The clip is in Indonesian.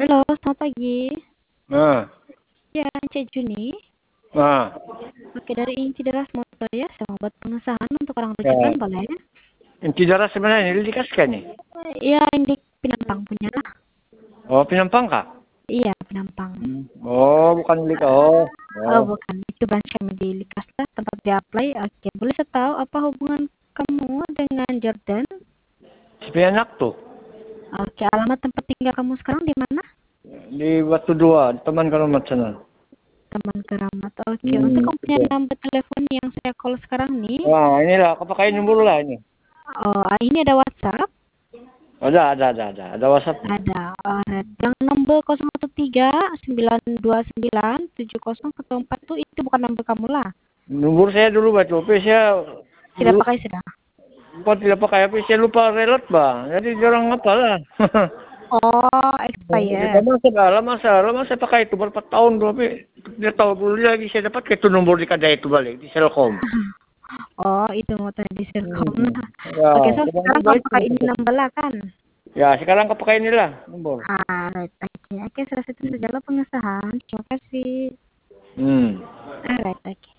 Halo, selamat pagi. Nah, Ya, Cek Juni. nah, Oke, dari Inci Deras Motor ya, saya mau buat pengesahan untuk orang ya. rujukan, boleh? Inti darah sebenarnya ini dikasihkan nih. Ya, ini Penampang punya lah. Oh, penumpang kak? Iya, Penampang. Oh, bukan milik. Oh, Oh, oh. bukan. Itu branch kami di Likasta, tempat di-apply. Oke, boleh saya tahu apa hubungan kamu dengan Jordan? Si anak tuh Oke, alamat tempat tinggal kamu sekarang di mana? di Batu Dua, teman kalau sana. Taman Keramat. Oke, untuk kamu punya Betul. nomor telepon yang saya call sekarang nih. Wah, inilah aku pakai nomor lah ini. Oh, ini ada WhatsApp. Ada WhatsApp. Ada, yang nomor 013 929 7014 itu bukan nomor kamu lah. Nomor saya dulu baca, tapi saya Tidak dulu pakai sudah. bukan tidak pakai, tapi saya lupa reload bang. Jadi jarang apa lah. Oh, expired. Lama saya pakai itu berapa tahun dulu, tapi dia tahu dulu lagi saya dapat ke itu nomor di kedai itu balik di Selkom. Oh, itu motor di Serkom lah. Ya, Oke, so sedang sekarang kamu balik. pakai ini nomor lah kan? Ya, sekarang kau pakai inilah nomor. Right. Oke, sudah itu saja lah pengesahan. Terima kasih. Hmm. Right, oke.